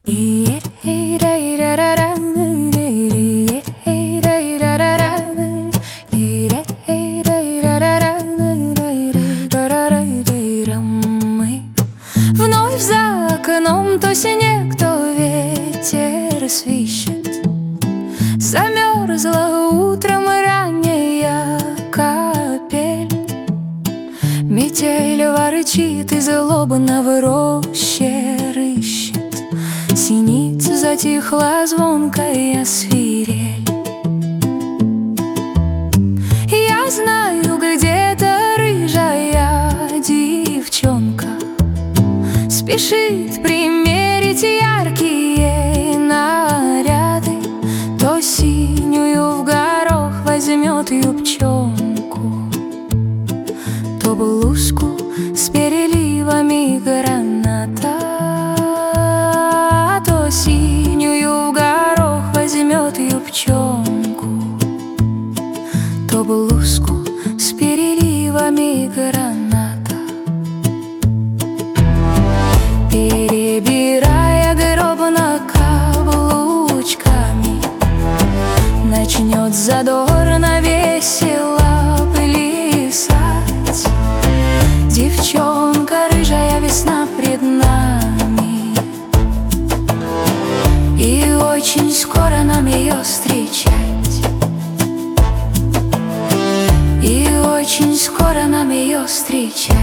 Вновь за окном то снег, то ветер свищет. Замерзла утром ранняя капель. Метель ворчит и злобно в роще рыщет. Синица затихла звонкая свирель. Я знаю, где-то рыжая девчонка спешит примерить яркие наряды. То синюю в горох возьмет юбчонку, то блузку с переливами граната. То синюю в горох возьмет юбчонку, то блузку с переливами граната. Перебирая дробно каблучками, начнет задорно весело плясать. Девчонка рыжая, весна пред нами, и очень скоро нам ее встречать. И очень скоро нам ее встречать.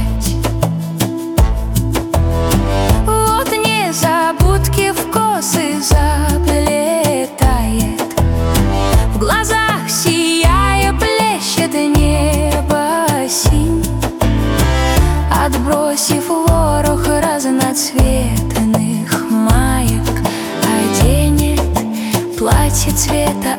Вот незабудки в косы заплетает, в глазах сияя плещет небо синь. Отбросив ворох разноцветных маек, оденет платье цвета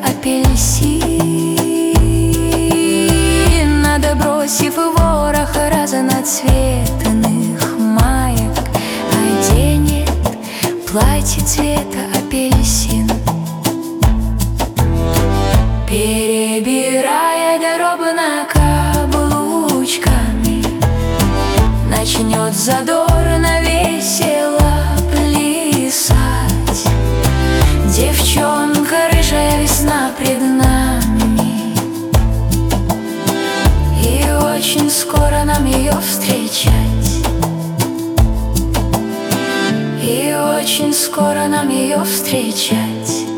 апельсин. Отбросив ворох разноцветных маек, оденет платье цвета апельсин. Перебирая дробно каблучками, начнет задорно весело плясать. Девчонка рыжая, весна пред нами, и очень скоро нам ее встречать. И очень скоро нам ее встречать.